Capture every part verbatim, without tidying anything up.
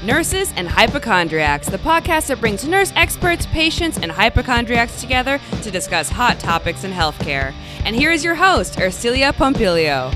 Nurses and Hypochondriacs, the podcast that brings nurse experts, patients, and hypochondriacs together to discuss hot topics in healthcare. And here is your host, Ercilia Pompilio.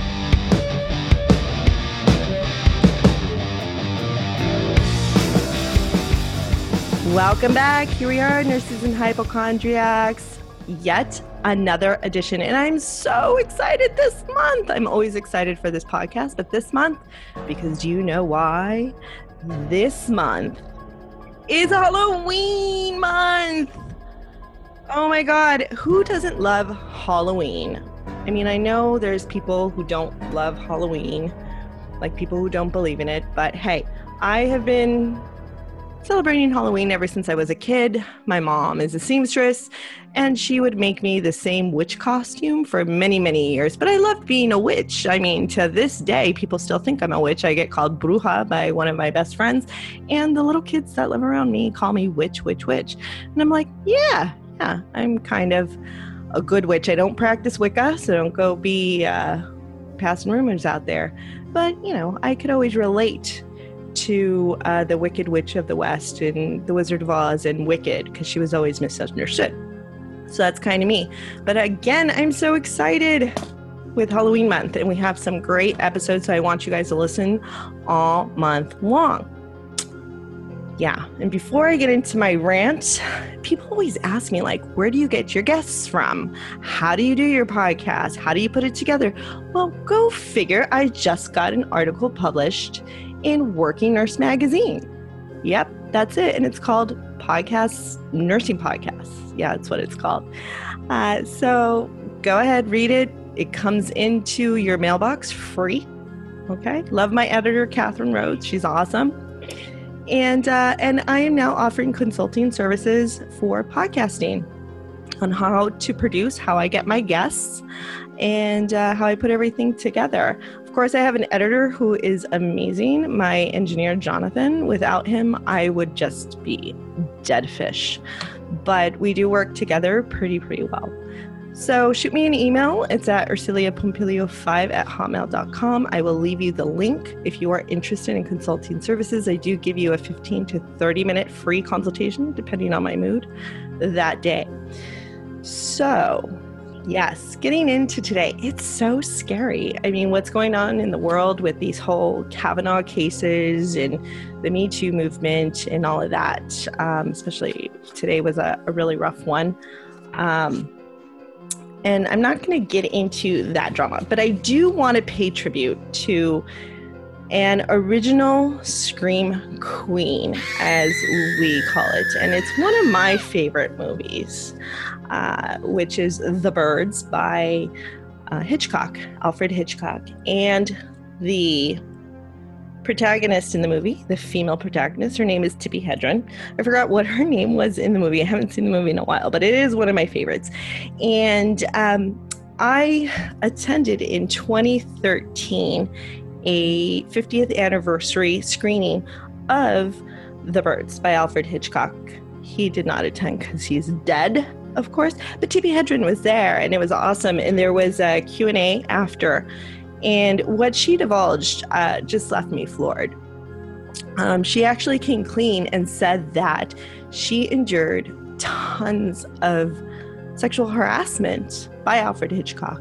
Welcome back. Here we are, Nurses and Hypochondriacs, yet another edition. And I'm so excited this month. I'm always excited for this podcast, but this month, because do you know why? This month is Halloween month. Oh my God, who doesn't love Halloween? I mean, I know there's people who don't love Halloween, like people who don't believe in it, but hey, I have been celebrating Halloween ever since I was a kid. My mom is a seamstress, and she would make me the same witch costume for many, many years. But I loved being a witch. I mean, to this day, people still think I'm a witch. I get called bruja by one of my best friends, and the little kids that live around me call me witch, witch, witch. And I'm like, yeah, yeah, I'm kind of a good witch. I don't practice Wicca, so don't go be uh, passing rumors out there. But, you know, I could always relate to uh, the Wicked Witch of the West and the Wizard of Oz and Wicked, because she was always misunderstood. So that's kind of me. But again, I'm so excited with Halloween month, and we have some great episodes, so I want you guys to listen all month long. Yeah, and before I get into my rant, people always ask me, like, where do you get your guests from? How do you do your podcast? How do you put it together? Well, go figure. I just got an article published in Working Nurse Magazine. Yep, that's it. And it's called Podcasts, Nursing Podcasts. Yeah, that's what it's called. Uh, so go ahead, read it. It comes into your mailbox free. Okay. Love my editor, Catherine Rhodes. She's awesome. And, uh, and I am now offering consulting services for podcasting on how to produce, how I get my guests, and uh, how I put everything together. Of course, I have an editor who is amazing, my engineer, Jonathan. Without him, I would just be dead fish. But we do work together pretty, pretty well. So shoot me an email. It's at ercilia pompilio five at hotmail dot com. I will leave you the link if you are interested in consulting services. I do give you a fifteen to thirty minute free consultation, depending on my mood, that day. So, yes, getting into today, it's so scary. I mean, what's going on in the world with these whole Kavanaugh cases and the Me Too movement and all of that, um, especially today was a, a really rough one. Um, and I'm not going to get into that drama, but I do want to pay tribute to an original Scream Queen, as we call it. And it's one of my favorite movies, uh, which is The Birds by uh, Hitchcock, Alfred Hitchcock. And the protagonist in the movie, the female protagonist, her name is Tippi Hedren. I forgot what her name was in the movie. I haven't seen the movie in a while, but it is one of my favorites. And um, I attended in twenty thirteen a fiftieth anniversary screening of The Birds by Alfred Hitchcock. He did not attend because he's dead, of course, but Tippi Hedren was there, and it was awesome. And there was a Q and A after, and what she divulged uh, just left me floored. Um, she actually came clean and said that she endured tons of sexual harassment by Alfred Hitchcock.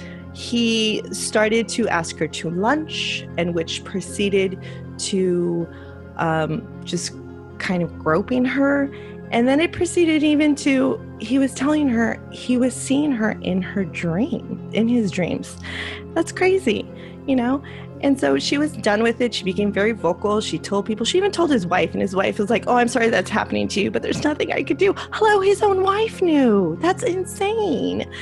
He started to ask her to lunch, and which proceeded to um, just kind of groping her. And then it proceeded even to, he was telling her he was seeing her in her dream, in his dreams. That's crazy, you know? And so she was done with it. She became very vocal. She told people, she even told his wife, and his wife was like, oh, I'm sorry that's happening to you, but there's nothing I could do. Hello, his own wife knew. That's insane.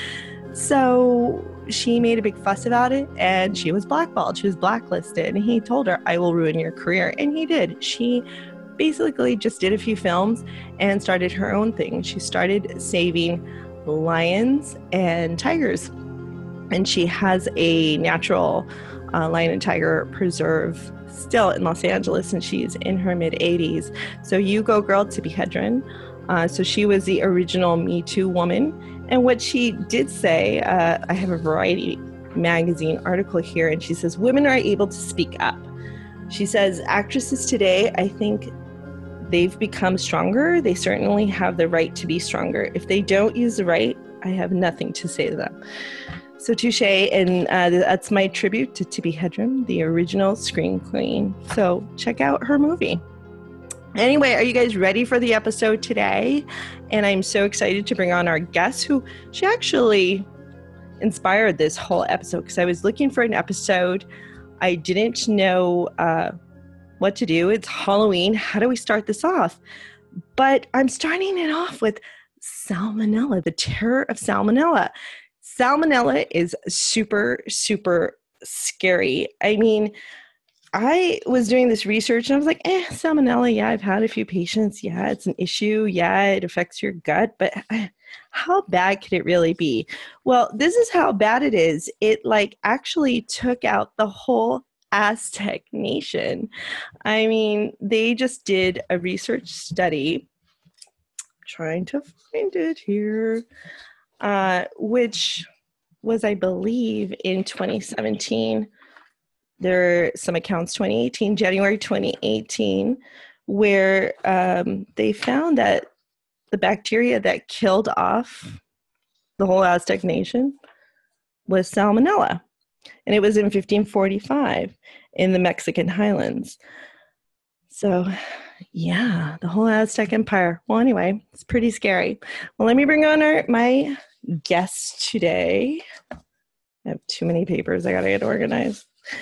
So she made a big fuss about it, and she was blackballed. She was blacklisted. And he told her, I will ruin your career. And he did. She basically just did a few films and started her own thing. She started saving lions and tigers. And she has a natural uh, lion and tiger preserve still in Los Angeles, and she's in her mid eighties. So you go, girl, Tippi Hedren. Uh, so she was the original Me Too woman. And what she did say, uh, I have a Variety magazine article here, and she says, women are able to speak up. She says, actresses today, I think they've become stronger. They certainly have the right to be stronger. If they don't use the right, I have nothing to say to them. So touche, and uh, that's my tribute to Tippi Hedren, the original Scream Queen. So check out her movie. Anyway, are you guys ready for the episode today? And I'm so excited to bring on our guest, who she actually inspired this whole episode, because I was looking for an episode. I didn't know uh, what to do. It's Halloween. How do we start this off? But I'm starting it off with salmonella, the terror of salmonella. Salmonella is super, super scary. I mean, I was doing this research and I was like, eh, salmonella, yeah, I've had a few patients. Yeah, it's an issue. Yeah, it affects your gut. But how bad could it really be? Well, this is how bad it is. It like actually took out the whole Aztec nation. I mean, they just did a research study, trying to find it here, uh, which was, I believe, in twenty seventeen. There are some accounts, twenty eighteen, January twenty eighteen, where um, they found that the bacteria that killed off the whole Aztec nation was salmonella. And it was in fifteen forty-five in the Mexican highlands. So, yeah, the whole Aztec empire. Well, anyway, it's pretty scary. Well, let me bring on our, my guest today. I have too many papers. I got to get organized.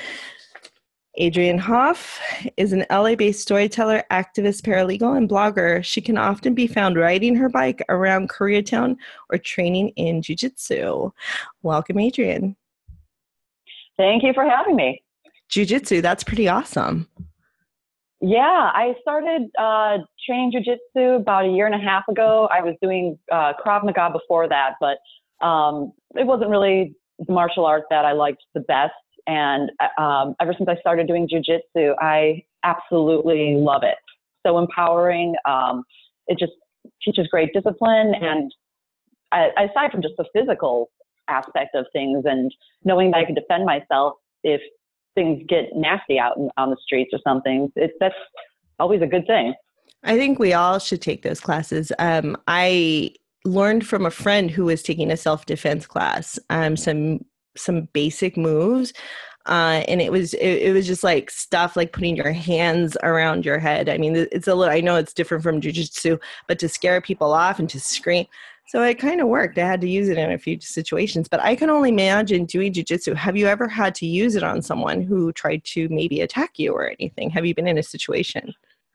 Adrienne Hoff is an L A-based storyteller, activist, paralegal, and blogger. She can often be found riding her bike around Koreatown or training in jiu-jitsu. Welcome, Adrienne. Thank you for having me. Jiu-jitsu, that's pretty awesome. Yeah, I started uh, training jiu-jitsu about a year and a half ago. I was doing uh, Krav Maga before that, but um, it wasn't really the martial art that I liked the best. And um, ever since I started doing jiu-jitsu, I absolutely love it. So empowering. Um, it just teaches great discipline. And I, aside from just the physical aspect of things and knowing that I can defend myself if things get nasty out in, on the streets or something, it, that's always a good thing. I think we all should take those classes. Um, I learned from a friend who was taking a self-defense class, um, some some basic moves. Uh, and it was, it, it was just like stuff like putting your hands around your head. I mean, it's a little, I know it's different from jiu-jitsu, but to scare people off and to scream. So it kind of worked. I had to use it in a few situations, but I can only imagine doing jiu-jitsu. Have you ever had to use it on someone who tried to maybe attack you or anything? Have you been in a situation?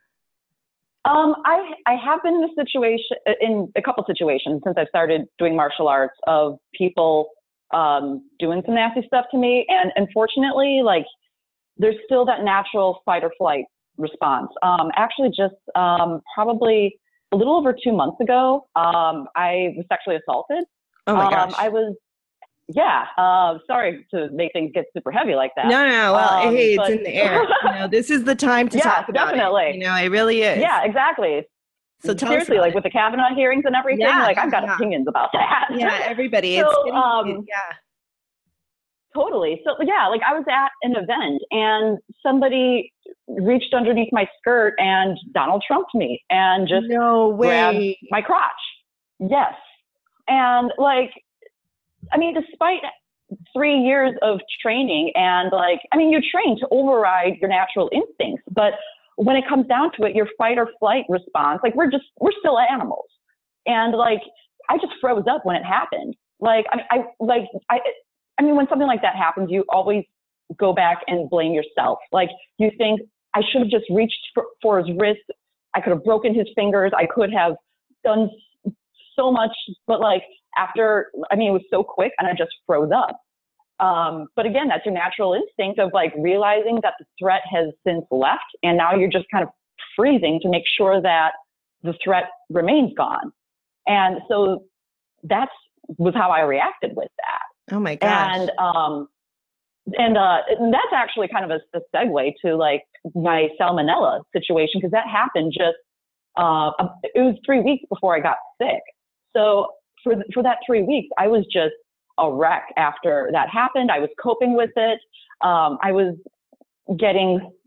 Um, I, I have been in a situation, in a couple situations since I've started doing martial arts, of people um, doing some nasty stuff to me. And unfortunately, like, there's still that natural fight or flight response. Um, actually just, um, probably a little over two months ago, um, I was sexually assaulted. Oh my gosh. Um, I was, yeah, uh, sorry to make things get super heavy like that. No, no, no. Well, um, hey, but, it's in the air. You know, this is the time to yeah, talk about definitely. it. You know, it really is. Yeah, exactly. So tell seriously, us like it. with the Kavanaugh hearings and everything, yeah, like I've got yeah. opinions about that. Yeah, everybody. so, it's getting, um, yeah. Totally. So yeah, like I was at an event and somebody reached underneath my skirt and Donald Trumped me and just no way. grabbed my crotch. Yes. And like, I mean, despite three years of training and like, I mean, you train to override your natural instincts, but when it comes down to it, your fight or flight response, like we're just, we're still animals. And like, I just froze up when it happened. Like, I, I like, I, I mean, when something like that happens, you always go back and blame yourself. Like you think, I should have just reached for, for his wrist. I could have broken his fingers. I could have done so much, but like after, I mean, it was so quick and I just froze up. Um, but again, that's your natural instinct of like realizing that the threat has since left. And now you're just kind of freezing to make sure that the threat remains gone. And so that's was how I reacted with that. Oh my gosh. And, um, and, uh, and that's actually kind of a, a segue to like my salmonella situation, because that happened just, uh, it was three weeks before I got sick. So for, for that three weeks, I was just a wreck after that happened. I was coping with it. Um, I was getting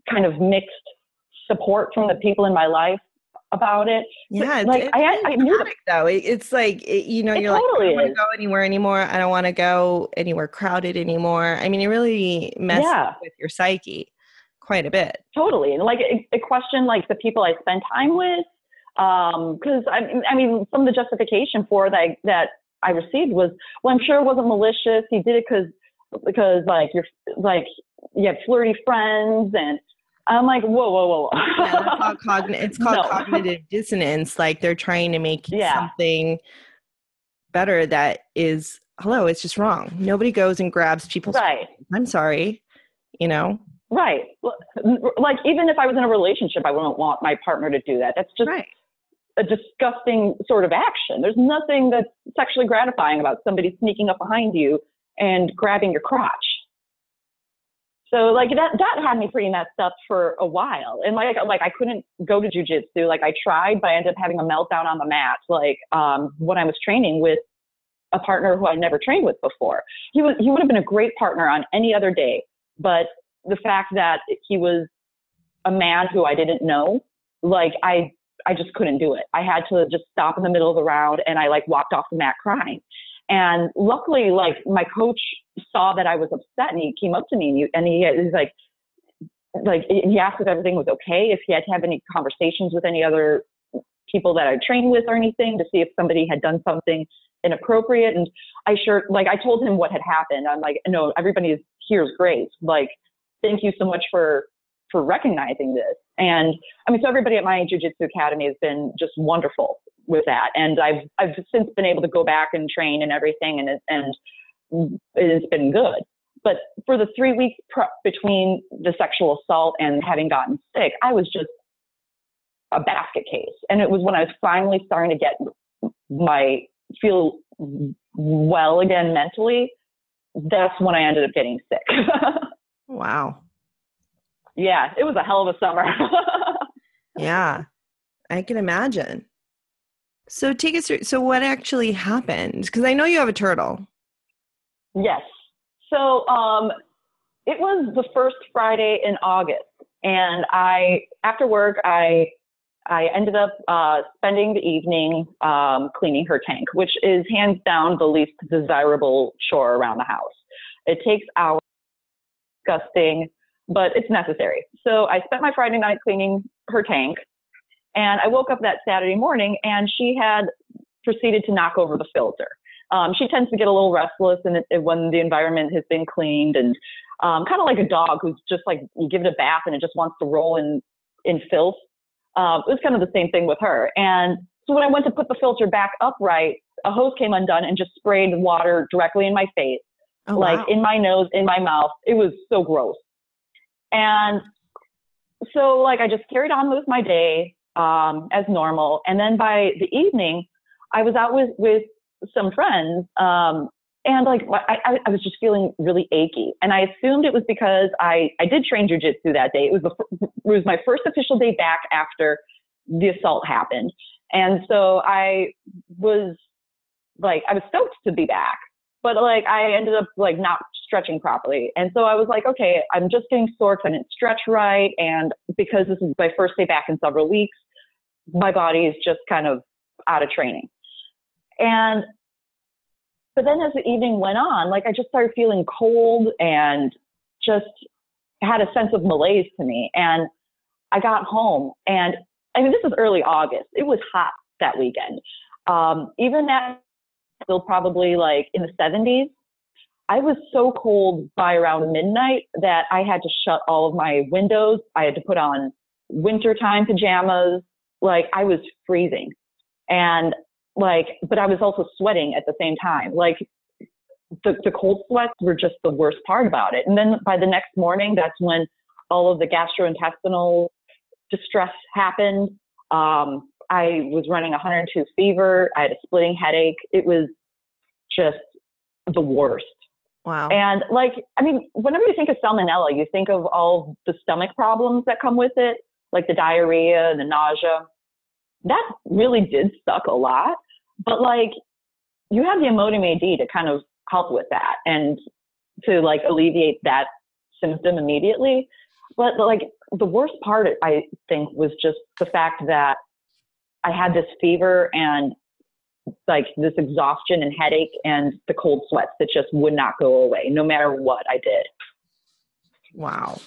kind of mixed support from the people in my life about it. Yeah, it's, like it's I, really I knew that, though. It, it's like it, you know, it you're totally like, I don't want to is. go anywhere anymore. I don't want to go anywhere crowded anymore. I mean, it really messes Yeah. with your psyche quite a bit. Totally. And like it, it questioned like the people I spend time with. Um, cause I, I mean, some of the justification for that, that I received was, well, I'm sure it wasn't malicious. He did it cause, because like you're like, you have flirty friends. And I'm like, whoa, whoa, whoa. whoa. Yeah, that's all cogn- it's called No. cognitive dissonance. Like they're trying to make Yeah. something better that is, hello, it's just wrong. Nobody goes and grabs people's Right. phone. I'm sorry, you know? Right. Like even if I was in a relationship, I wouldn't want my partner to do that. That's just Right. a disgusting sort of action. There's nothing that's sexually gratifying about somebody sneaking up behind you and grabbing your crotch. So like that, that had me pretty messed up for a while. And like, like I couldn't go to jujitsu. Like I tried, but I ended up having a meltdown on the mat. Like, um, when I was training with a partner who I'd never trained with before, he was, he would have been a great partner on any other day. But the fact that he was a man who I didn't know, like I, I just couldn't do it. I had to just stop in the middle of the round and I like walked off the mat crying. And luckily, like my coach saw that I was upset and he came up to me and, he, and he, he was like, like he asked if everything was okay, if he had to have any conversations with any other people that I trained with or anything to see if somebody had done something inappropriate. And I sure, like I told him what had happened. I'm like, no, everybody is, here is great. Like, thank you so much for, for recognizing this. And I mean, so everybody at my Jiu-Jitsu Academy has been just wonderful with that. And I've, I've since been able to go back and train and everything. And it, and it's been good. But for the three weeks pr- between the sexual assault and having gotten sick, I was just a basket case. And it was when I was finally starting to get my, feel well again mentally, that's when I ended up getting sick. Wow. Yeah, it was a hell of a summer. Yeah, I can imagine. So take us through, so what actually happened? Because I know you have a turtle. Yes. So um, it was the first Friday in August. And I, after work, I I ended up uh, spending the evening um, cleaning her tank, which is hands down the least desirable chore around the house. It takes hours, disgusting, but it's necessary. So I spent my Friday night cleaning her tank, and I woke up that Saturday morning, and she had proceeded to knock over the filter. Um, she tends to get a little restless and it, when the environment has been cleaned, and um, kind of like a dog who's just like, you give it a bath and it just wants to roll in, in filth. Um, it was kind of the same thing with her. And so when I went to put the filter back upright, a hose came undone and just sprayed water directly in my face, Oh, like wow. in my nose, in my mouth. It was so gross. And so like, I just carried on with my day um, as normal. And then by the evening, I was out with, with some friends. Um, and like, I, I was just feeling really achy. And I assumed it was because I, I did train jujitsu that day. It was, the, it was my first official day back after the assault happened. And so I was like, I was stoked to be back, but like, I ended up like not stretching properly. And so I was like, okay, I'm just getting sore because I didn't stretch right. And because this is my first day back in several weeks, my body is just kind of out of training. And but then as the evening went on, like I just started feeling cold and just had a sense of malaise to me. And I got home, and I mean, this was early August. It was hot that weekend. Um, even at still probably like in the seventies, I was so cold by around midnight that I had to shut all of my windows. I had to put on wintertime pajamas. Like I was freezing. And like, but I was also sweating at the same time. Like the, the cold sweats were just the worst part about it. And then by the next morning, that's when all of the gastrointestinal distress happened. Um, I was running one hundred two fever. I had a splitting headache. It was just the worst. Wow. And like, I mean, whenever you think of salmonella, you think of all the stomach problems that come with it, like the diarrhea and the nausea. That really did suck a lot. But like, you have the Imodium A D to kind of help with that and to like alleviate that symptom immediately. but like the worst part, I think, was just the fact that I had this fever and like this exhaustion and headache and the cold sweats that just would not go away no matter what I did. Wow.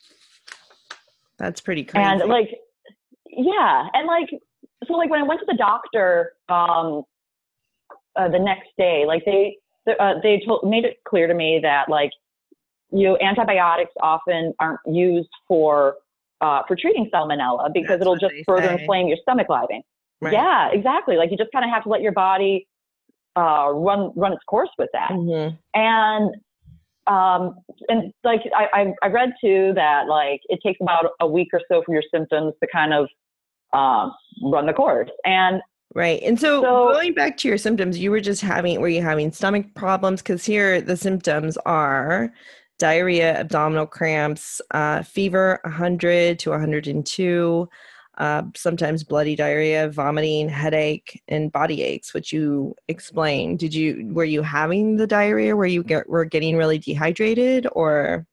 That's pretty crazy. And like, yeah. And like, so like when I went to the doctor, um, uh, the next day, like they, uh, they told, made it clear to me that like, you know, antibiotics often aren't used for, uh, for treating salmonella because That's it'll what just they further say. inflame your stomach lining. Right. Yeah, exactly. Like you just kind of have to let your body, uh, run, run its course with that. Mm-hmm. And, um, and like, I, I, I read too that like, it takes about a week or so for your symptoms to kind of, um, run the course. And right. And so, so going back to your symptoms, you were just having, were you having stomach problems? Because here the symptoms are diarrhea, abdominal cramps, uh, fever, one hundred to one hundred two, uh, sometimes bloody diarrhea, vomiting, headache, and body aches, which you explained. Did you, were you having the diarrhea? Were you get, were getting really dehydrated or?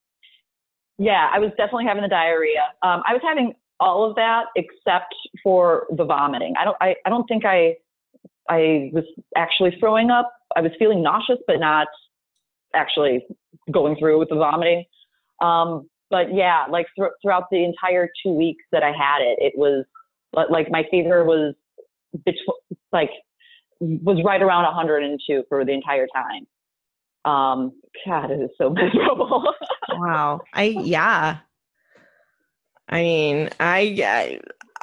yeah, I was definitely having the diarrhea. Um, I was having all of that except for the vomiting. I don't, I, I don't think I, I was actually throwing up. I was feeling nauseous, but not actually going through with the vomiting. Um, but yeah, like th- throughout the entire two weeks that I had it, it was like my fever was between, like, was right around one hundred two for the entire time. Um, God, it is so miserable. Wow. I, yeah. I mean, I,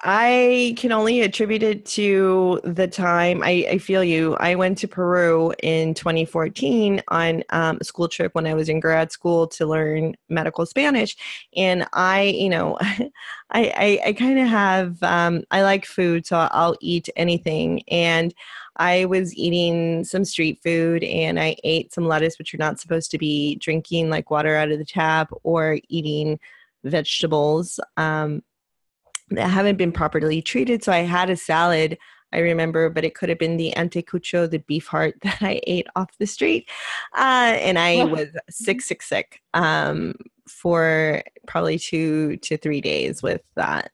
I can only attribute it to the time. I, I feel you. I went to Peru in twenty fourteen on um, a school trip when I was in grad school to learn medical Spanish. And I, you know, I, I, I kind of have, um, I like food, so I'll eat anything. And I was eating some street food and I ate some lettuce, which you're not supposed to be drinking like water out of the tap or eating vegetables um, that haven't been properly treated. So I had a salad, I remember, but it could have been the anticucho, the beef heart that I ate off the street. Uh, and I was sick, sick, sick um, for probably two to three days with that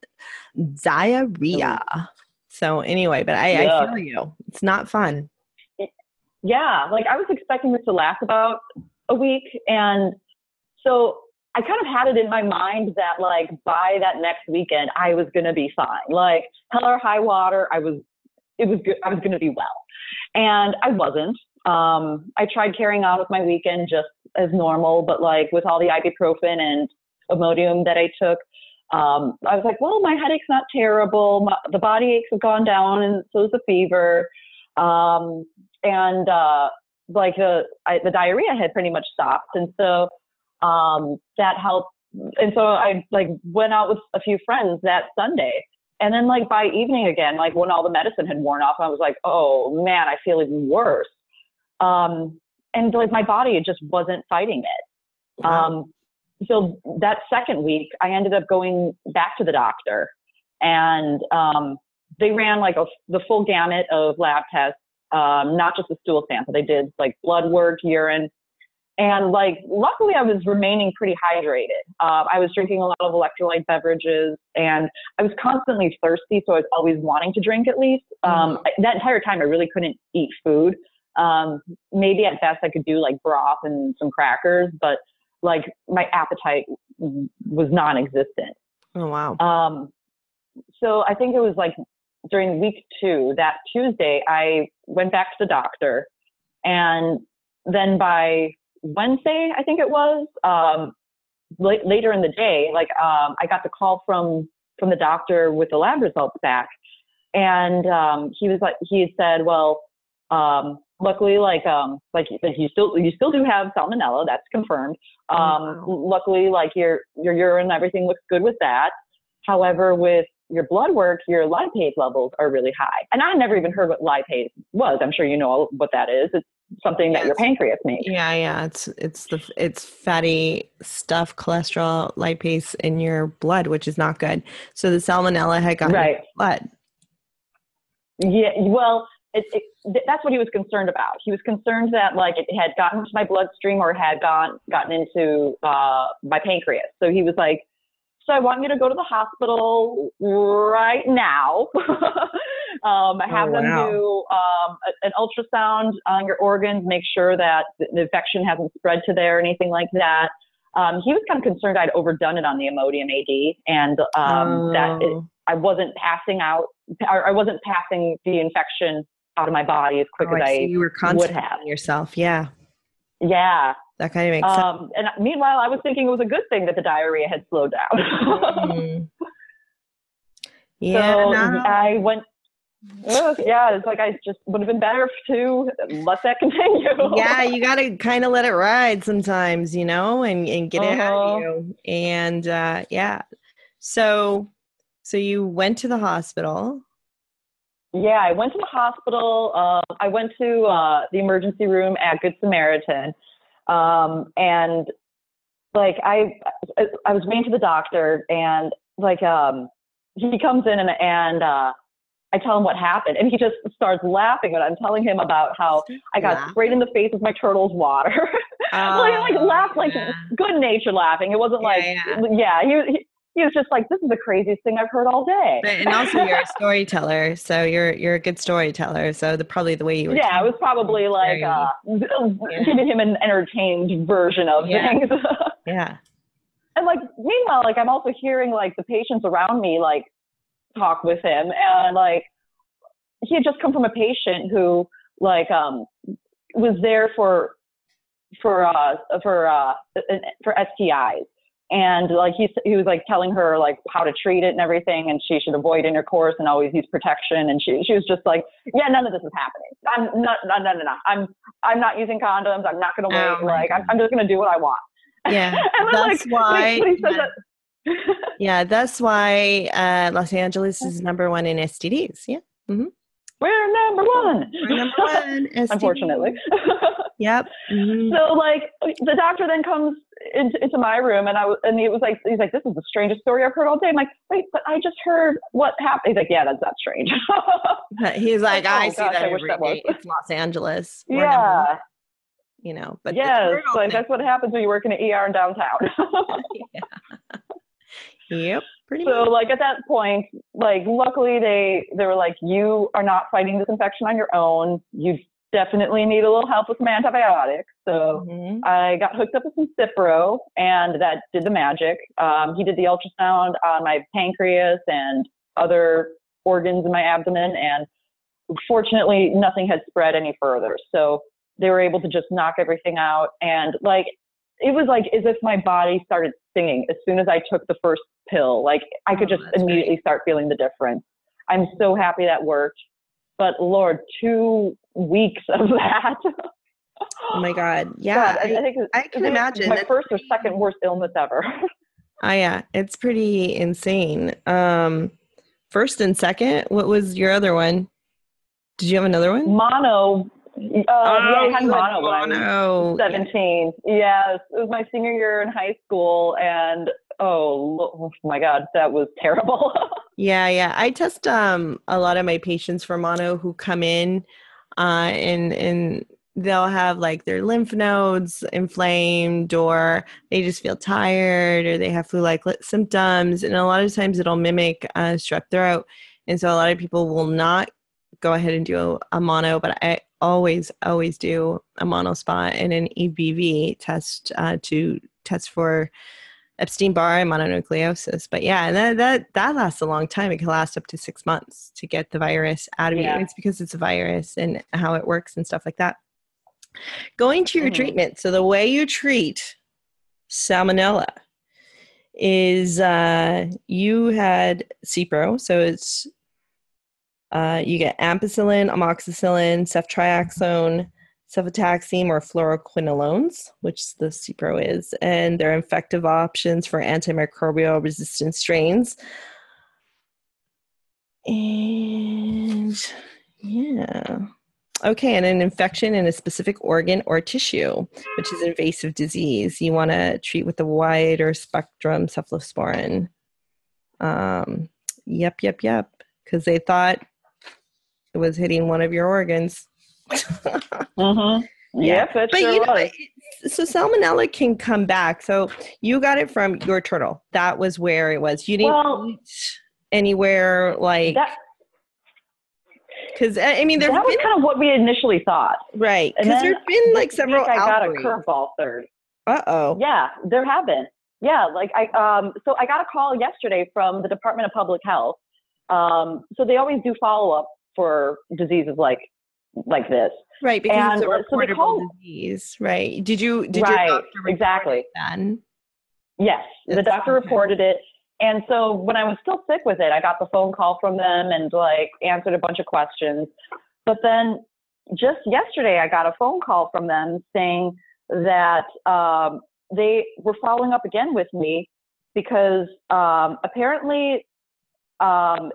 diarrhea. So anyway, but I, yeah. I feel you. It's not fun. Yeah, like I was expecting this to last about a week. And so I kind of had it in my mind that like by that next weekend, I was going to be fine. Like hell or high water, I was, it was good. I was going to be well. And I wasn't. Um, I tried carrying on with my weekend just as normal, but like with all the ibuprofen and Imodium that I took, um, I was like, well, my headache's not terrible. My, the body aches have gone down and so is the fever. Um, and uh, like the, I, the diarrhea had pretty much stopped. And so um, that helped. And so I like went out with a few friends that Sunday. And then like by evening again, like when all the medicine had worn off, I was like, oh man, I feel even worse. Um, and like my body, it just wasn't fighting it. Wow. Um, so that second week I ended up going back to the doctor and um, they ran like a, the full gamut of lab tests, um, not just a stool sample. They did like blood work, urine. And like, luckily I was remaining pretty hydrated. Um, I was drinking a lot of electrolyte beverages and I was constantly thirsty. So I was always wanting to drink at least. Um, mm-hmm. That entire time I really couldn't eat food. Um, maybe at best I could do like broth and some crackers, but like my appetite was non-existent. Oh, wow. Um, so I think it was like during week two, that Tuesday, I went back to the doctor and then by Wednesday, I think it was, um, l- later in the day, like, um, I got the call from, from the doctor with the lab results back. And, um, he was like, he had said, well, um, luckily, like, um, like, like you still, you still do have salmonella. That's confirmed. Um, oh, wow. Luckily, like your, your urine, everything looks good with that. However, with your blood work, your lipase levels are really high. And I never even heard what lipase was. I'm sure you know what that is. It's something that yes. your pancreas makes. Yeah, yeah. It's it's the it's fatty stuff, cholesterol, lipase in your blood, which is not good. So the salmonella had gotten right. in your blood. Yeah, well, it, it, that's what he was concerned about. He was concerned that like it had gotten into my bloodstream or had gone gotten into uh, my pancreas. So he was like, I want you to go to the hospital right now. um, have Oh, them wow. do um, a, an ultrasound on your organs, make sure that the infection hasn't spread to there or anything like that. Um, he was kind of concerned I'd overdone it on the Imodium A D, and um, oh. that it, I wasn't passing out, or I wasn't passing the infection out of my body as quick Oh, as I I see. You were would concentrating have. yourself. Yeah. Yeah. That kind of makes sense. Um, and meanwhile, I was thinking it was a good thing that the diarrhea had slowed down. mm. Yeah. So no. I went, oh, yeah, it's like I just would have been better to let that continue. Yeah, you got to kind of let it ride sometimes, you know, and, and get uh-huh. it out of you. And uh, yeah. So, so you went to the hospital. Yeah, I went to the hospital. Uh, I went to uh, the emergency room at Good Samaritan. Um, and like, I, I was waiting for the doctor, and like, um, he comes in and, and, uh, I tell him what happened, and he just starts laughing when I'm telling him about how I got laughing? sprayed in the face with my turtle's water. Oh, well, he like laughed, like yeah. good natured laughing. It wasn't Yeah, like, yeah. yeah, he, he, he was just like, this is the craziest thing I've heard all day. But, and also you're a storyteller, so you're you're a good storyteller. So the probably the way you were. Yeah, it was probably like very, uh, yeah. giving him an entertained version of Yeah. things. Yeah. And like, meanwhile, like I'm also hearing like the patients around me like talk with him, and like he had just come from a patient who like um was there for for uh for uh for S T Is. And like he he was like telling her like how to treat it and everything, and she should avoid intercourse and always use protection. And she she was just like, yeah, none of this is happening. I'm not no no no no. I'm I'm not using condoms. I'm not gonna wait. Oh, like I'm, I'm just gonna do what I want. Yeah, and then, that's like, why. when he said Yeah. that, yeah, that's why uh, Los Angeles is number one in S T Ds. Yeah. Mm-hmm. we're number one. We're number one. S T Ds. Unfortunately. Yep. Mm-hmm. So like the doctor then comes into, into my room, and I was, and he was like, he's like, this is the strangest story I've heard all day. I'm like, wait, but I just heard what happened. He's like, yeah, that's not strange. He's like, oh, I see gosh, that I wish every that was. day. It's Los Angeles. We're number Yeah. one, you know, but yes, it's like that's what happens when you work in an E R in downtown. yeah. Yep. Pretty So much. like at that point, like luckily they they were like, you are not fighting this infection on your own. You definitely need a little help with some antibiotics. So Mm-hmm. I got hooked up with some Cipro, and that did the magic. Um, he did the ultrasound on my pancreas and other organs in my abdomen, and fortunately nothing had spread any further. So they were able to just knock everything out. And like, it was like as if my body started singing as soon as I took the first pill. Like I could Oh, just that's immediately great. start feeling the difference. I'm so happy that worked. But Lord, two weeks of that. Oh my God. Yeah. God, I, I think I I can think it's imagine. my That's first or pretty- second worst illness ever. Oh yeah, it's pretty insane. Um, first and second, what was your other one? Did you have another one? Mono. Uh, yeah, I had you had mono when I was mono. seventeen. Yes, it was my senior year in high school, and oh, lo- oh my God, that was terrible. Yeah, yeah. I test um a lot of my patients for mono who come in, uh, and and they'll have like their lymph nodes inflamed, or they just feel tired, or they have flu-like li- symptoms, and a lot of times it'll mimic uh, strep throat, and so a lot of people will not go ahead and do a mono, but I always always do a mono spot and an E B V test uh, to test for Epstein-Barr and mononucleosis. But yeah, that, that that lasts a long time. It can last up to six months to get the virus out of Yeah. you. It's because it's a virus and how it works and stuff like that. Going to your Mhm. treatment. So the way you treat salmonella is uh, you had Cipro. So it's uh, you get ampicillin, amoxicillin, ceftriaxone, cefotaxime, or fluoroquinolones, which the Cipro is, and they're effective options for antimicrobial resistant strains. And yeah. Okay, and an infection in a specific organ or tissue, which is invasive disease, you want to treat with the wider spectrum cephalosporin. Um, yep, yep, yep, because they thought it was hitting one of your organs. Mm-hmm. Yeah. Yep, it But sure you know, was. it- so salmonella can come back. So you got it from your turtle. That was where it was. You didn't Well, eat anywhere like, that because I mean, there's that was been, kind of what we initially thought. right. And Because then there's been like this several week I got a outbreaks. curveball third. Uh-oh. Yeah, there have been. Yeah, like I um so I got a call yesterday from the Department of Public Health. Um so they always do follow up for diseases like like this. Right, because And it's a so they reportable called- disease, right? Did you did Right, your doctor report exactly. it then? Yes, the That's doctor okay. reported it. And so when I was still sick with it, I got the phone call from them and like answered a bunch of questions. But then just yesterday, I got a phone call from them saying that um, they were following up again with me because um, apparently um,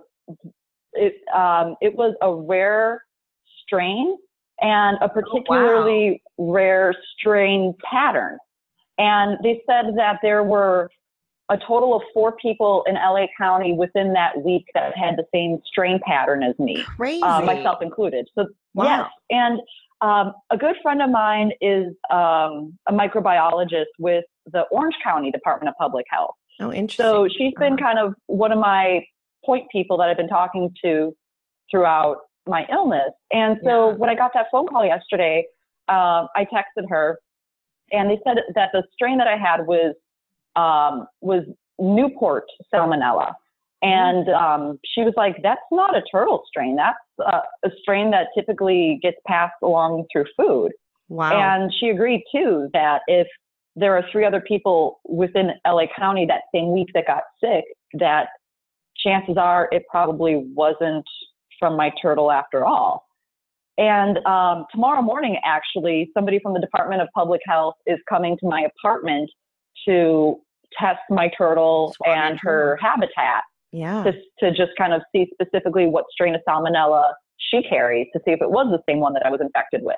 it um, it was a rare strain and a particularly Oh, wow. rare strain pattern. And they said that there were a total of four people in L A County within that week that had the same strain pattern as me, Crazy. uh, myself included. So Wow. yes, and um, a good friend of mine is um, a microbiologist with the Orange County Department of Public Health. Oh, interesting. So she's been Uh-huh. kind of one of my point people that I've been talking to throughout my illness. And so Yeah. when I got that phone call yesterday, uh, I texted her, and they said that the strain that I had was um, was Newport salmonella. And um, she was like, that's not a turtle strain. That's uh, a strain that typically gets passed along through food. Wow. And she agreed, too, that if there are three other people within L A County that same week that got sick, that chances are it probably wasn't from my turtle after all. And um, tomorrow morning, actually, somebody from the Department of Public Health is coming to my apartment to test my turtle Swab your and her habitat yeah. to, to just kind of see specifically what strain of salmonella she carries to see if it was the same one that I was infected with.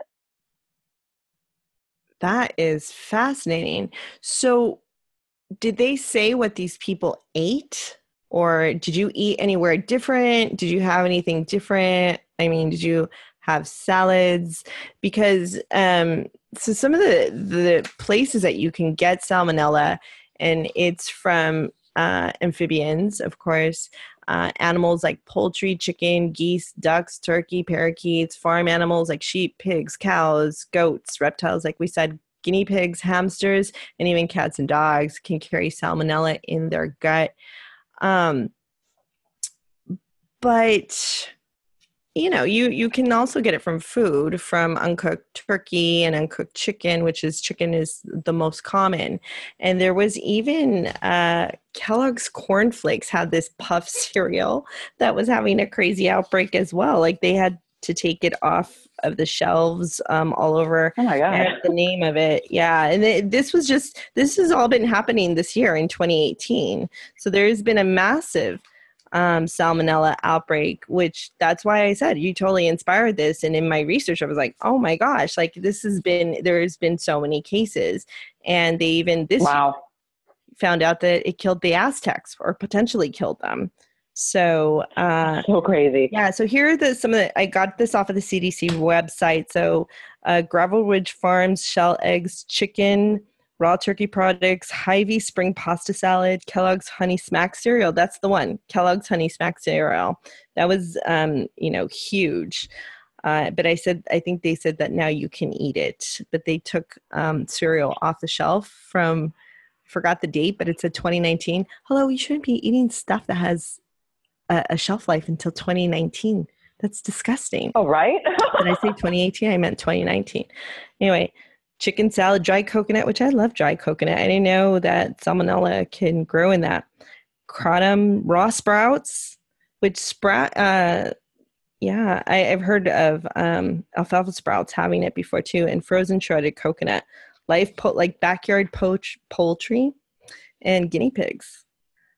That is fascinating. So did they say what these people ate? Or did you eat anywhere different? Did you have anything different? I mean, did you have salads? Because um, so some of the, the places that you can get salmonella, and it's from uh, amphibians, of course, uh, animals like poultry, chicken, geese, ducks, turkey, parakeets, farm animals like sheep, pigs, cows, goats, reptiles, like we said, guinea pigs, hamsters, and even cats and dogs can carry salmonella in their gut. Um, but you know, you, you can also get it from food, from uncooked turkey and uncooked chicken, which is chicken is the most common. And there was even uh, Kellogg's Corn Flakes had this puff cereal that was having a crazy outbreak as well. Like they had to take it off of the shelves um, all over. Oh my God. I have the name of it. Yeah. And it, this was just, this has all been happening this year in twenty eighteen. So there's been a massive um, salmonella outbreak, which that's why I said you totally inspired this. And in my research, I was like, oh my gosh, like this has been, there's been so many cases. And they even this Wow. year found out that it killed the Aztecs or potentially killed them. So, uh, So crazy. yeah. So here are the, some of the, I got this off of the C D C website. So, uh, Gravel Ridge Farms, shell eggs, chicken, raw turkey products, Hy-Vee spring pasta salad, Kellogg's Honey Smack cereal. That's the one, Kellogg's Honey Smack cereal. That was, um, you know, huge. Uh, but I said, I think they said that now you can eat it, but they took um, cereal off the shelf from, forgot the date, but it said twenty nineteen. Hello, you shouldn't be eating stuff that has a, a shelf life until twenty nineteen. That's disgusting. Oh, right? Did I say twenty eighteen? I meant twenty nineteen. Anyway, chicken salad, dry coconut, which I love dry coconut. I didn't know that salmonella can grow in that. Kratom raw sprouts, which sprout, uh, yeah, I, I've heard of um, alfalfa sprouts having it before too, and frozen shredded coconut, live po- like backyard poach poultry, and guinea pigs.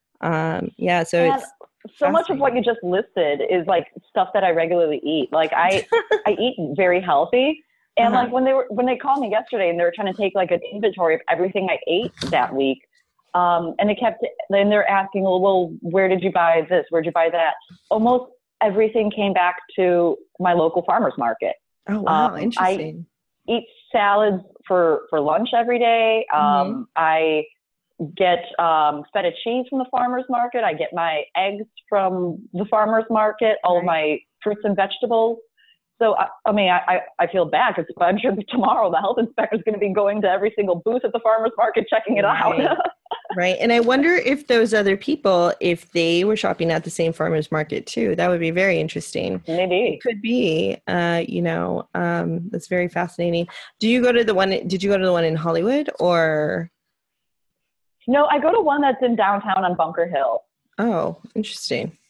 Um, yeah, so And it's so much of what you just listed is like stuff that I regularly eat. Like I, I eat very healthy. And Uh-huh. like when they were, when they called me yesterday and they were trying to take like an inventory of everything I ate that week. Um, and they kept, then they're asking, well, well, where did you buy this? Where'd you buy that? Almost everything came back to my local farmer's market. Oh, wow, Um, interesting. eat salads for, for lunch every day. Um, Mm-hmm. I get um, feta cheese from the farmer's market. I get my eggs from the farmer's market, all of my fruits and vegetables. So, I, I mean, I, I feel bad because I'm sure tomorrow the health inspector is going to be going to every single booth at the farmer's market, checking it Right. out. Right. And I wonder if those other people, if they were shopping at the same farmer's market too, that would be very interesting. Maybe. It could be, uh, you know, um, that's very fascinating. Do you go to the one, did you go to the one in Hollywood or? No, I go to one that's in downtown on Bunker Hill. Oh, interesting.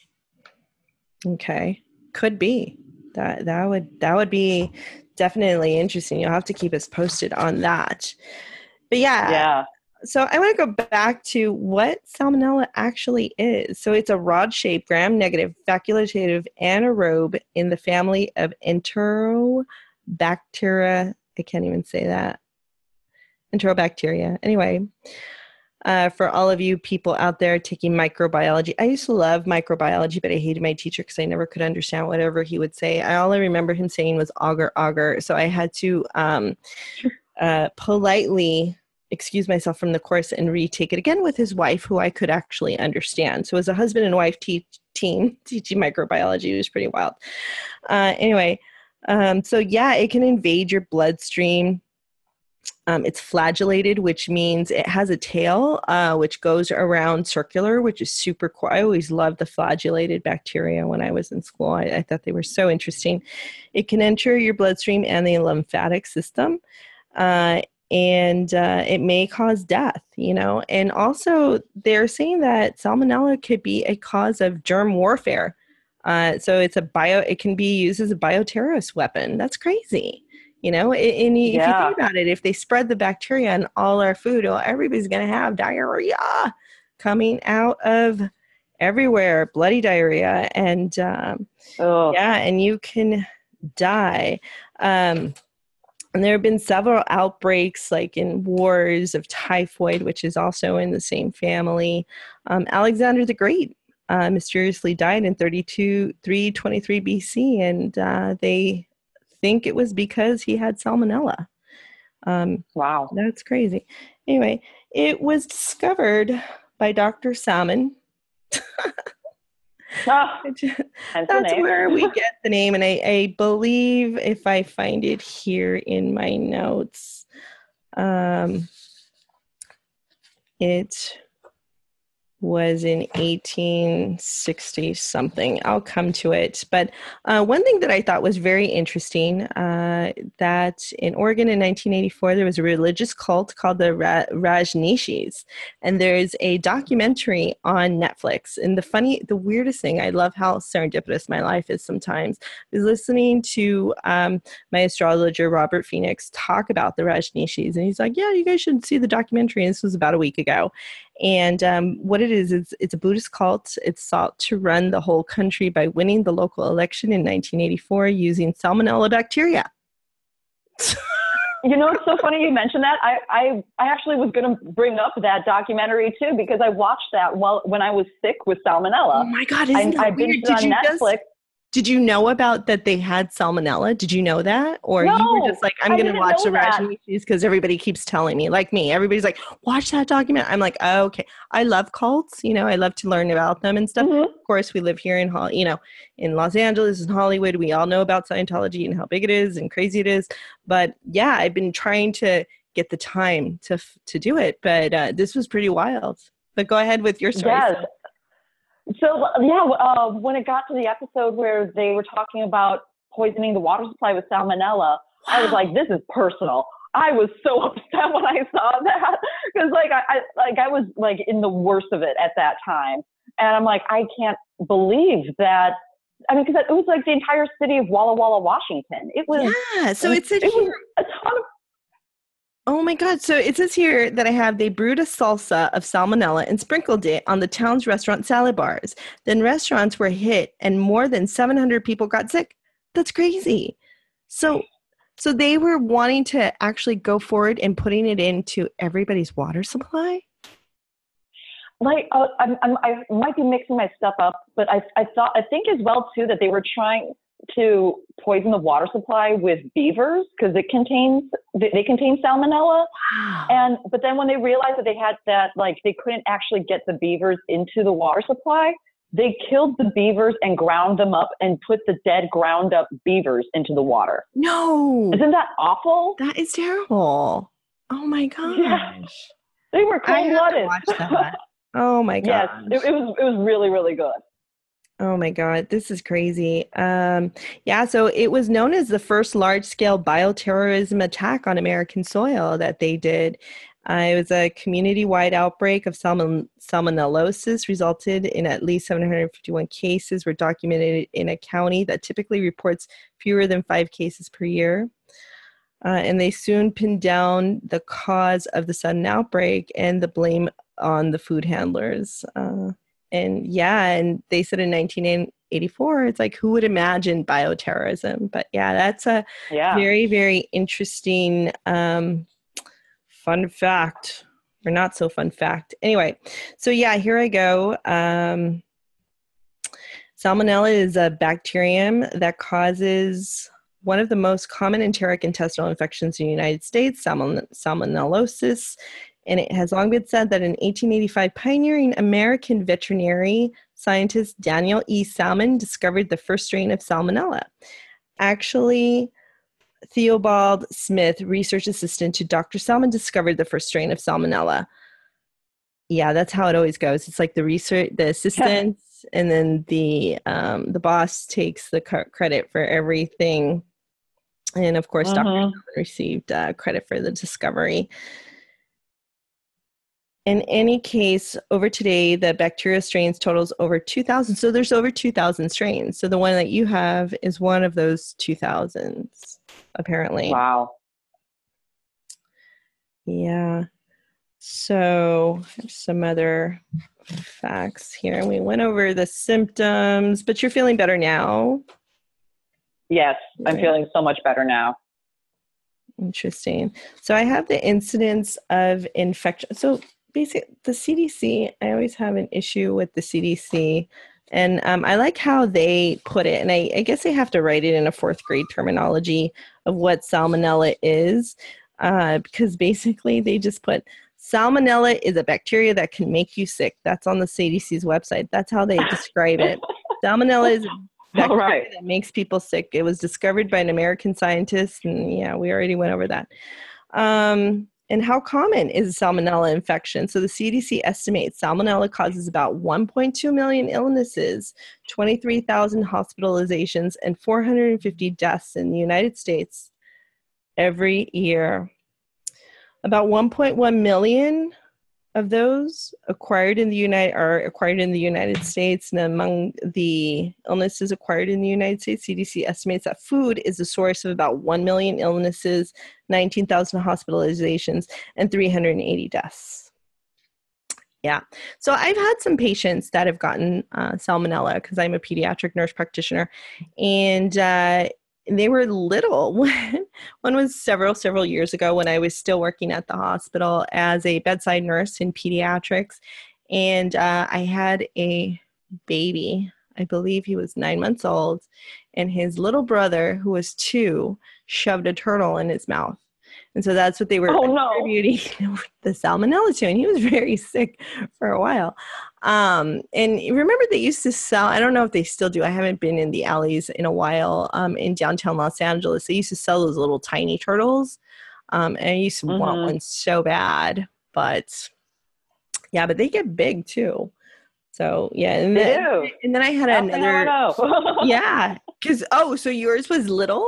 Okay. Could be. That that would that would be definitely interesting. You'll have to keep us posted on that. But yeah. Yeah. So I want to go back to what Salmonella actually is. So it's a rod-shaped, gram-negative, facultative anaerobe in the family of Enterobacteria. I can't even say that. Enterobacteria. Anyway, uh, for all of you people out there taking microbiology, I used to love microbiology, but I hated my teacher because I never could understand whatever he would say. I all I remember him saying was auger, auger. So I had to um, uh, politely excuse myself from the course and retake it again with his wife, who I could actually understand. So as a husband and wife te- team teaching microbiology, it was pretty wild. Uh, anyway, um, so yeah, it can invade your bloodstream. Um, it's flagellated, which means it has a tail, uh, which goes around circular, which is super cool. I always loved the flagellated bacteria when I was in school. I, I thought they were so interesting. It can enter your bloodstream and the lymphatic system, uh, and uh, it may cause death, you know. And also, they're saying that Salmonella could be a cause of germ warfare. Uh, so it's a bio. It can be used as a bioterrorist weapon. That's crazy. You know, and if Yeah. you think about it, if they spread the bacteria in all our food, well, everybody's going to have diarrhea coming out of everywhere, bloody diarrhea. And um, yeah, and you can die. Um, and there have been several outbreaks, like in wars of typhoid, which is also in the same family. Um, Alexander the Great uh, mysteriously died in thirty-two, three twenty-three B C, and uh, they think it was because he had salmonella. Um, wow. That's crazy. Anyway, it was discovered by Doctor Salmon. Oh, that's where we get the name. And I, I believe if I find it here in my notes, um, it was in eighteen sixty something. I'll come to it. But uh, one thing that I thought was very interesting, uh, that in Oregon in nineteen eighty-four, there was a religious cult called the Ra- Rajneeshis. And there's a documentary on Netflix. And the funny, the weirdest thing, I love how serendipitous my life is sometimes, is listening to um, my astrologer, Robert Phoenix, talk about the Rajneeshis. And he's like, yeah, you guys should see the documentary. And this was about a week ago. And um, what it is, is it's a Buddhist cult. It sought to run the whole country by winning the local election in nineteen eighty-four using salmonella bacteria. You know, it's so funny you mentioned that. I, I, I actually was going to bring up that documentary too, because I watched that while when I was sick with salmonella. Oh my God, isn't that I, I weird? binged it Did on you Netflix. just, did you know about that they had salmonella? Did you know that? Or No, you were just like, I'm I going to didn't watch the know that. Rajneeshis because everybody keeps telling me, like me, everybody's like, watch that document. I'm like, oh, okay. I love cults. You know, I love to learn about them and stuff. Mm-hmm. Of course, we live here in, Hol- you know, in Los Angeles and Hollywood. We all know about Scientology and how big it is and crazy it is. But yeah, I've been trying to get the time to to do it. But uh, this was pretty wild. But go ahead with your story. Yes. So, yeah, uh, when it got to the episode where they were talking about poisoning the water supply with salmonella, wow. I was like, this is personal. I was so upset when I saw that because, like, I, I like I was like in the worst of it at that time, and I'm like, I can't believe that. I mean, because it was like the entire city of Walla Walla, Washington. It was yeah. So it said it here. was a ton of. Oh my God. So it says here that I have, they brewed a salsa of salmonella and sprinkled it on the town's restaurant salad bars. Then restaurants were hit and more than seven hundred people got sick. That's crazy. So, so they were wanting to actually go forward and putting it into everybody's water supply? Like, uh, I'm, I'm, I might be mixing my stuff up, but I, I thought, I think as well too, that they were trying, to poison the water supply with beavers because it contains they, they contain salmonella. Wow. And but then when they realized that they had that, like they couldn't actually get the beavers into the water supply, they killed the beavers and ground them up and put the dead ground up beavers into the water. No. Isn't that awful? That is terrible. Oh my gosh. Yeah. They were I cold have to blooded. watch that. Oh my gosh. Yes, it, it was it was really, really good. Oh my God, this is crazy. Um, yeah, so it was known as the first large-scale bioterrorism attack on American soil that they did. Uh, it was a community-wide outbreak of salmon- salmonellosis, resulted in at least seven hundred fifty-one cases were documented in a county that typically reports fewer than five cases per year. Uh, and they soon pinned down the cause of the sudden outbreak and the blame on the food handlers. Uh, And yeah, and they said in nineteen eighty-four, it's like, who would imagine bioterrorism? But yeah, that's a Yeah. very, very interesting um, fun fact, or not so fun fact. Anyway, so yeah, here I go. Um, Salmonella is a bacterium that causes one of the most common enteric intestinal infections in the United States, salmon- salmonellosis. And it has long been said that an eighteen eighty-five pioneering American veterinary scientist, Daniel E. Salmon, discovered the first strain of Salmonella. Actually, Theobald Smith, research assistant to Doctor Salmon, discovered the first strain of Salmonella. Yeah, that's how it always goes. It's like the research, the assistant, and then the um, the boss takes the credit for everything. And of course, mm-hmm. Doctor Salmon received uh, credit for the discovery. In any case, over today, the bacteria strains totals over two thousand. So there's over two thousand strains. So the one that you have is one of those two thousands, apparently. Wow. Yeah. So there's some other facts here. We went over the symptoms, but you're feeling better now? Yes, I'm right. feeling so much better now. Interesting. So I have the incidence of infection. So basically, the C D C, I always have an issue with the C D C. And um, I like how they put it. And I, I guess they have to write it in a fourth grade terminology of what salmonella is. Uh, because basically they just put salmonella is a bacteria that can make you sick. That's on the C D C's website. That's how they describe it. Salmonella is a bacteria right. that makes people sick. It was discovered by an American scientist. And yeah, we already went over that. Um, And how common is a salmonella infection? So the C D C estimates salmonella causes about one point two million illnesses, twenty-three thousand hospitalizations, and four hundred fifty deaths in the United States every year. About one point one million of those acquired in the United are acquired in the United States, and among the illnesses acquired in the United States, C D C estimates that food is the source of about one million illnesses, nineteen thousand hospitalizations, and three hundred eighty deaths. Yeah. So I've had some patients that have gotten uh, salmonella because I'm a pediatric nurse practitioner, and uh, they were little. One was several, several years ago when I was still working at the hospital as a bedside nurse in pediatrics. And uh, I had a baby, I believe he was nine months old, and his little brother, who was two, shoved a turtle in his mouth. And so that's what they were oh, no. attributing the salmonella to. And he was very sick for a while. Um, and remember they used to sell, I don't know if they still do, I haven't been in the alleys in a while, um, in downtown Los Angeles. They used to sell those little tiny turtles. Um, and I used to mm-hmm. want one so bad. But yeah, but they get big too. So yeah. And they then, do. And then I had I another. Yeah. Because, oh, so yours was little?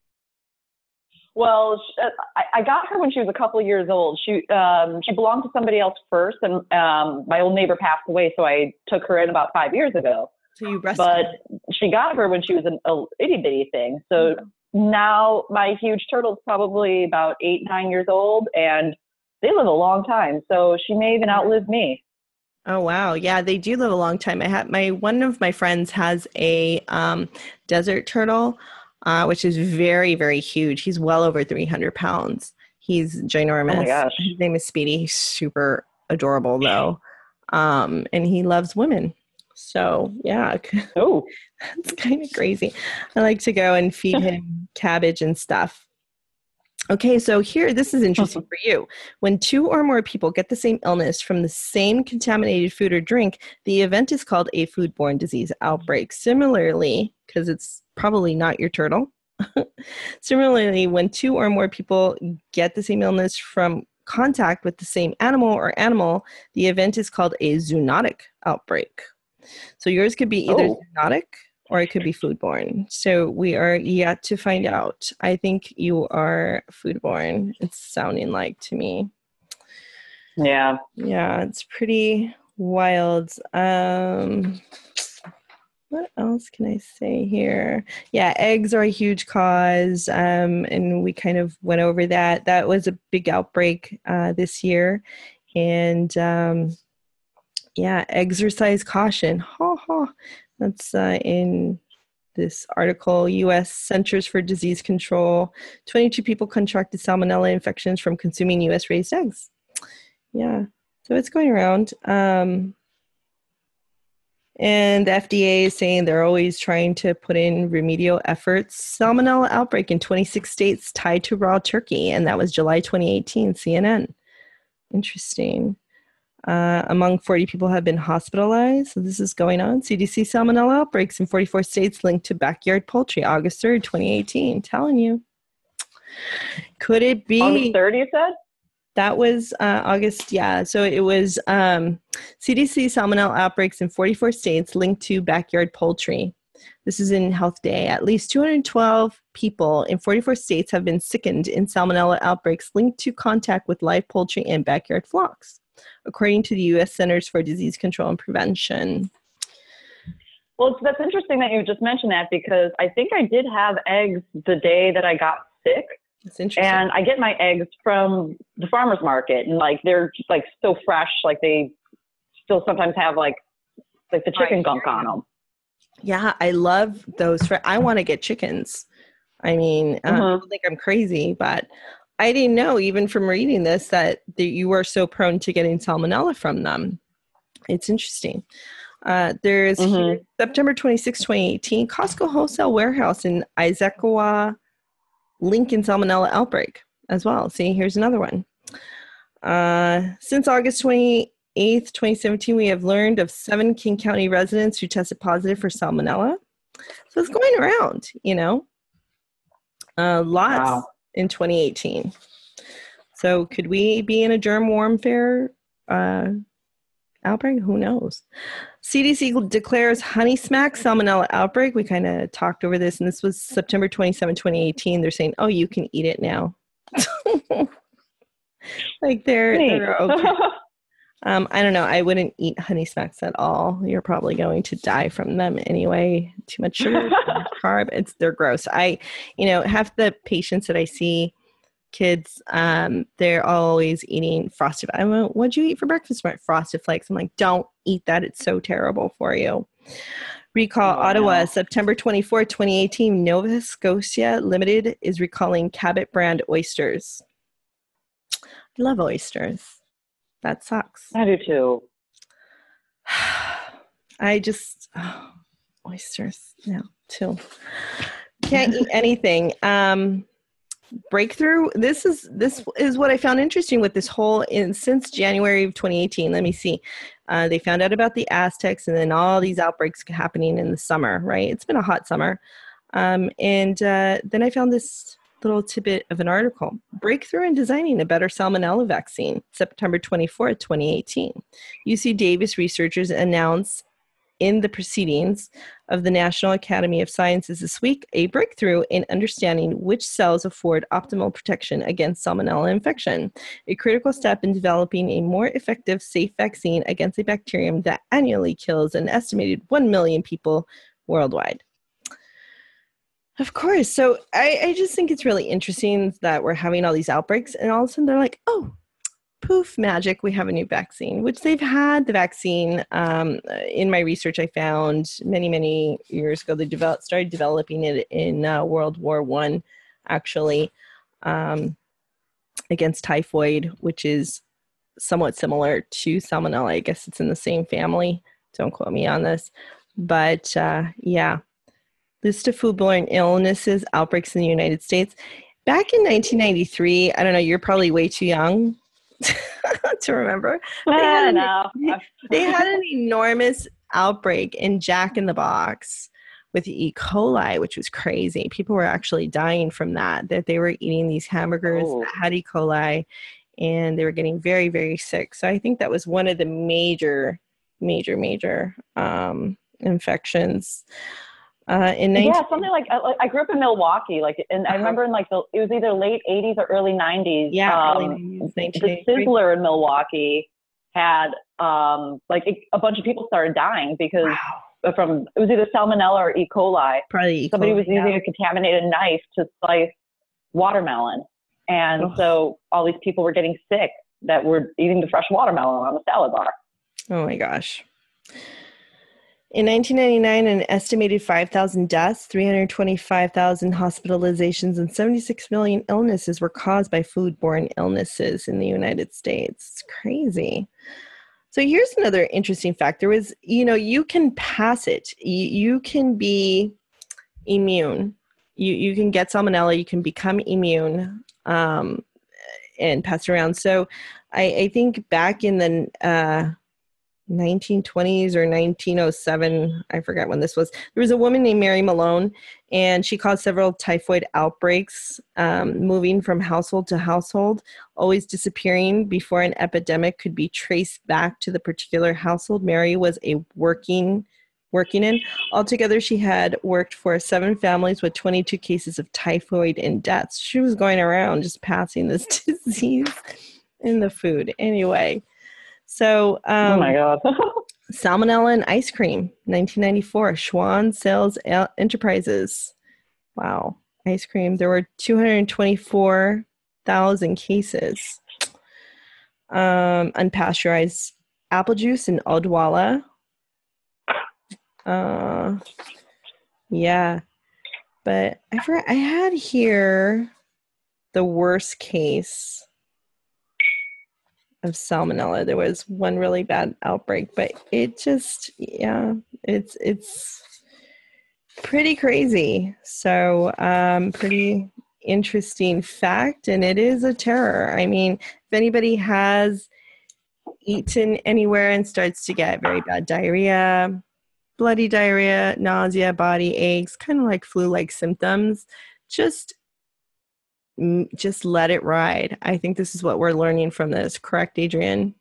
Well, I, I got her when she was a couple of years old. She um, she belonged to somebody else first, and um, my old neighbor passed away, so I took her in about five years ago. So you breastfed. But she got her when she was an a itty bitty thing. So mm-hmm. now my huge turtle's probably about eight, nine years old, and they live a long time. So she may even outlive me. Oh, wow. Yeah, they do live a long time. I have my one of my friends has a um, desert turtle. Uh, which is very, very huge. He's well over three hundred pounds. He's ginormous. Oh my gosh. His name is Speedy. He's super adorable, though. Um, and he loves women. So yeah, Oh, it's kind of crazy. I like to go and feed him cabbage and stuff. Okay, so here, this is interesting for you. When two or more people get the same illness from the same contaminated food or drink, the event is called a foodborne disease outbreak. Similarly, because it's probably not your turtle. Similarly, when two or more people get the same illness from contact with the same animal or animal, the event is called a zoonotic outbreak. So yours could be either oh. zoonotic or it could be foodborne. So we are yet to find out. I think you are foodborne. It's sounding like to me. Yeah. Yeah, it's pretty wild. Um, what else can I say here? Yeah, eggs are a huge cause, um, and we kind of went over that. That was a big outbreak uh, this year. And um, yeah, exercise caution. Ha ha. That's uh, in this article, U S Centers for Disease Control. twenty-two people contracted salmonella infections from consuming U S raised eggs. Yeah, so it's going around. Um, and the F D A is saying they're always trying to put in remedial efforts. Salmonella outbreak in twenty-six states tied to raw turkey, and that was July twenty eighteen, C N N. Interesting. Uh, among forty people have been hospitalized. So this is going on. C D C salmonella outbreaks in forty-four states linked to backyard poultry, August third, twenty eighteen. Telling you. Could it be? August third, you said? That was uh, August, yeah. So it was um, C D C salmonella outbreaks in forty-four states linked to backyard poultry. This is in Health Day. At least two hundred twelve people in forty-four states have been sickened in salmonella outbreaks linked to contact with live poultry and backyard flocks, according to the U S Centers for Disease Control and Prevention. Well, it's, that's interesting that you just mentioned that, because I think I did have eggs the day that I got sick. That's interesting. And I get my eggs from the farmer's market, and like they're just like so fresh, like they still sometimes have like like the chicken Right. gunk on them. Yeah, I love those. Fr- I want to get chickens. I mean, uh, Mhm. people think I'm crazy, but I didn't know, even from reading this, that, that you were so prone to getting salmonella from them. It's interesting. Uh, there's Mhm. here, September twenty-sixth, twenty eighteen, Costco wholesale warehouse in Issaquah, Lincoln salmonella outbreak as well. See, here's another one. Uh, since August twenty-eighth, twenty seventeen, we have learned of seven King County residents who tested positive for salmonella. So it's going around, you know. Uh, lots Wow. in twenty eighteen. So could we be in a germ warfare uh, outbreak? Who knows? C D C declares honey smack salmonella outbreak. We kind of talked over this, and this was September twenty-seventh, twenty eighteen. They're saying, oh, you can eat it now. Like they're, they're okay. Um, I don't know. I wouldn't eat honey smacks at all. You're probably going to die from them anyway. Too much sugar, too much carb. It's they're gross. I, you know, half the patients that I see, kids, um, they're always eating frosted. I went, what'd you eat for breakfast? My frosted flakes. I'm like, don't eat that. It's so terrible for you. Recall Yeah. Ottawa, September twenty-fourth, twenty eighteen. Nova Scotia Limited is recalling Cabot brand oysters. I love oysters. That sucks. I do too. I just, oh, oysters, no, too. Can't eat anything. Um, breakthrough. This is this is what I found interesting with this whole in since January of twenty eighteen. Let me see. Uh, they found out about the Aztecs, and then all these outbreaks happening in the summer. Right? It's been a hot summer, um, and uh, then I found this little tidbit of an article. Breakthrough in designing a better salmonella vaccine. September twenty-fourth, twenty eighteen. U C Davis researchers announced in the proceedings of the National Academy of Sciences this week a breakthrough in understanding which cells afford optimal protection against salmonella infection, a critical step in developing a more effective, safe vaccine against a bacterium that annually kills an estimated one million people worldwide. Of course. So I, I just think it's really interesting that we're having all these outbreaks, and all of a sudden they're like, oh, poof, magic, we have a new vaccine, which they've had the vaccine. Um, in my research, I found many, many years ago, they developed, started developing it in uh, World War One, actually, um, against typhoid, which is somewhat similar to salmonella. I guess it's in the same family. Don't quote me on this. But uh, yeah, list of foodborne illnesses, outbreaks in the United States. Back in nineteen ninety-three, I don't know, you're probably way too young to remember. They had, an, no. they had an enormous outbreak in Jack in the Box with E. coli, which was crazy. People were actually dying from that, that they were eating these hamburgers Oh. that had E. coli, and they were getting very, very sick. So I think that was one of the major, major, major um, infections. Uh, in yeah, nineteen- something like, like I grew up in Milwaukee, like, and I remember in like the it was either late eighties or early nineties. Yeah, um, early nineties, the Sizzler in Milwaukee had um, like it, a bunch of people started dying because Wow. from it was either salmonella or E. coli. Probably E. coli, Somebody was using yeah. a contaminated knife to slice watermelon, and Oh. so all these people were getting sick that were eating the fresh watermelon on the salad bar. Oh my gosh. In nineteen ninety-nine, an estimated five thousand deaths, three hundred twenty-five thousand hospitalizations, and seventy-six million illnesses were caused by foodborne illnesses in the United States. It's crazy. So here's another interesting fact. There was, you know, you can pass it. You, you can be immune. You, you can get salmonella. You can become immune um, and pass it around. So I, I think back in the... Uh, nineteen twenties or nineteen oh seven, I forget when this was. There was a woman named Mary Malone, and she caused several typhoid outbreaks, um, moving from household to household, always disappearing before an epidemic could be traced back to the particular household Mary was a working working in. Altogether, she had worked for seven families with twenty-two cases of typhoid and deaths. She was going around just passing this disease in the food. Anyway. So, um, oh my God. salmonella in ice cream, nineteen ninety-four, Schwan Sales Enterprises. Wow. Ice cream. There were two hundred twenty-four thousand cases. Um, unpasteurized apple juice in Odwalla. Uh, yeah. But I forgot, I had here the worst case of salmonella. There was one really bad outbreak, but it just, yeah, it's it's pretty crazy. So, um, pretty interesting fact, and it is a terror. I mean, if anybody has eaten anywhere and starts to get very bad diarrhea, bloody diarrhea, nausea, body aches, kind of like flu-like symptoms, just just let it ride. I think this is what we're learning from this. Correct, Adrienne?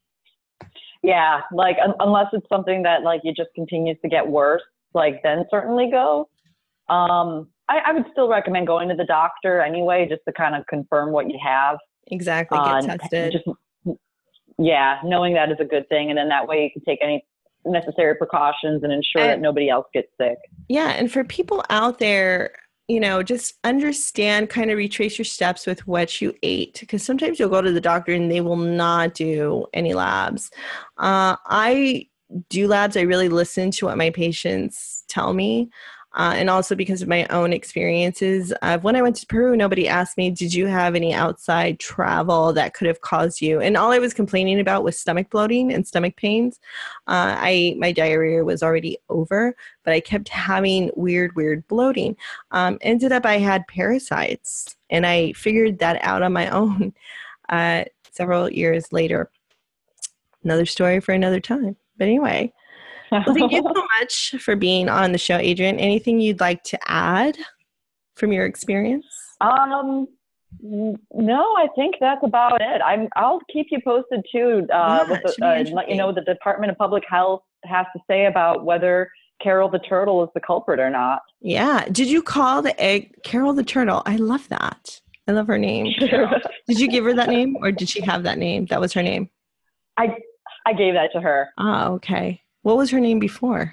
Yeah, like un- unless it's something that like it just continues to get worse, like then certainly go. Um, I, I would still recommend going to the doctor anyway, just to kind of confirm what you have. Exactly, get Uh, tested. Just yeah, knowing that is a good thing, and then that way you can take any necessary precautions and ensure and, that nobody else gets sick. Yeah, and for people out there, you know, just understand, kind of retrace your steps with what you ate, because sometimes you'll go to the doctor and they will not do any labs. Uh, I do labs. I really listen to what my patients tell me. Uh, and also because of my own experiences. Uh, when I went to Peru, nobody asked me, did you have any outside travel that could have caused you? And all I was complaining about was stomach bloating and stomach pains. Uh, I my diarrhea was already over, but I kept having weird, weird bloating. Um, ended up I had parasites, and I figured that out on my own uh, several years later. Another story for another time. But anyway. Well, thank you so much for being on the show, Adrienne. Anything you'd like to add from your experience? Um, no, I think that's about it. I'm, I'll keep you posted too, uh, Yeah, with the, it should be uh, interesting. let you know what the Department of Public Health has to say about whether Carol the turtle is the culprit or not. Yeah. Did you call the egg Carol the turtle? I love that. I love her name. Carol. Did you give her that name, or did she have that name? That was her name. I, I gave that to her. Ah, okay. What was her name before?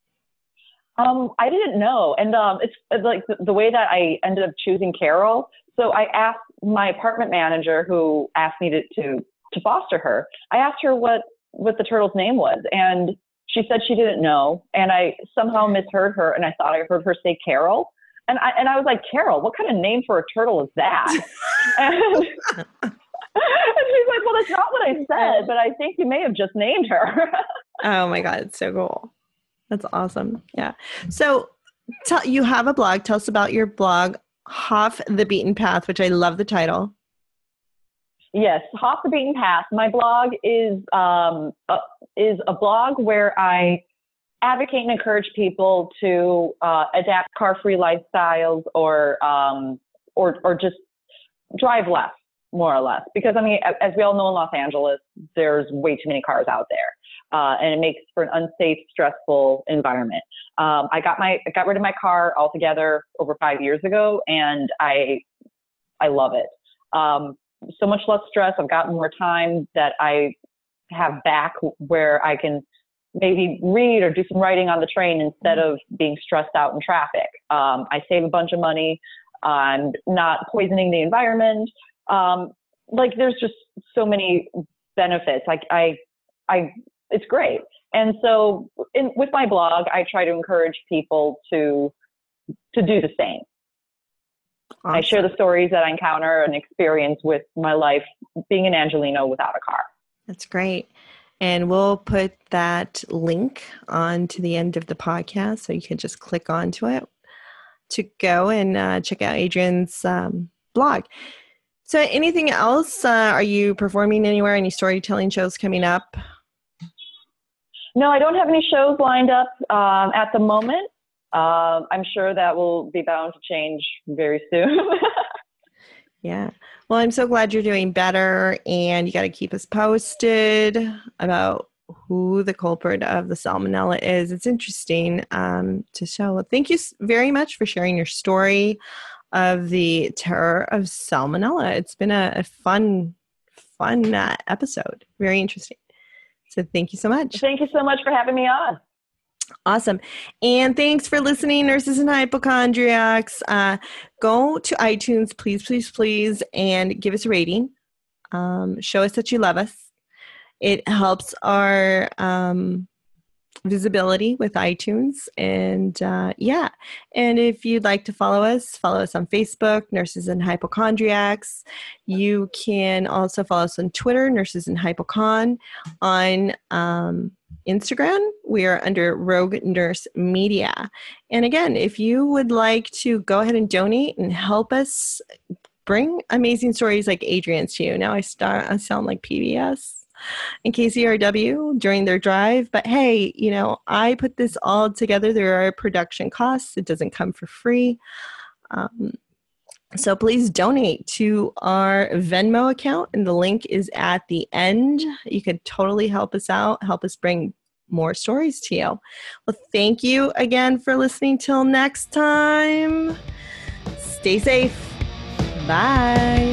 Um, I didn't know. And um, it's, it's like the, the way that I ended up choosing Carol. So I asked my apartment manager, who asked me to, to, to foster her. I asked her what, what the turtle's name was, and she said she didn't know. And I somehow misheard her, and I thought I heard her say Carol. And I, and I was like, Carol, what kind of name for a turtle is that? and, and she's like, well, that's not what I said, but I think you may have just named her. Oh my God, it's so cool. That's awesome. Yeah. So tell, you have a blog. Tell us about your blog, Off the Beaten Path, which I love the title. Yes, Off the Beaten Path. My blog is um, a, is a blog where I advocate and encourage people to uh, adapt car-free lifestyles, or um, or or just drive less, more or less. Because I mean, as we all know, in Los Angeles, there's way too many cars out there, uh, and it makes for an unsafe, stressful environment. Um, I got my I got rid of my car altogether over five years ago, and I I love it. Um, so much less stress. I've gotten more time that I have back where I can maybe read or do some writing on the train instead of being stressed out in traffic. Um, I save a bunch of money on not poisoning the environment. Um, like there's just so many benefits. Like I, I, it's great. And so in, with my blog, I try to encourage people to, to do the same. Awesome. I share the stories that I encounter and experience with my life being an Angeleno without a car. That's great. And we'll put that link on to the end of the podcast, so you can just click onto it to go and uh, check out Adrian's um, blog. So anything else? Uh, are you performing anywhere? Any storytelling shows coming up? No, I don't have any shows lined up um, at the moment. Uh, I'm sure that will be bound to change very soon. Yeah. Well, I'm so glad you're doing better, and you got to keep us posted about who the culprit of the salmonella is. It's interesting um, to show. Thank you very much for sharing your story of the terror of salmonella. It's been a, a fun, fun uh, episode. Very interesting. So thank you so much. Thank you so much for having me on. Awesome. And thanks for listening, nurses and hypochondriacs. Uh, go to iTunes, please, please, please, and give us a rating. Um, show us that you love us. It helps our um, visibility with iTunes. And uh, yeah, and if you'd like to follow us, follow us on Facebook, Nurses and Hypochondriacs. You can also follow us on Twitter, Nurses and Hypochon. On um, Instagram, we are under Rogue Nurse Media. And again, if you would like to go ahead and donate and help us bring amazing stories like Adrian's to you. Now I start, I sound like P B S and K C R W during their drive. But hey, you know, I put this all together. There are production costs. It doesn't come for free. Um, so please donate to our Venmo account, and the link is at the end. You could totally help us out, help us bring more stories to you. Well, thank you again for listening. Till next time, stay safe. Bye.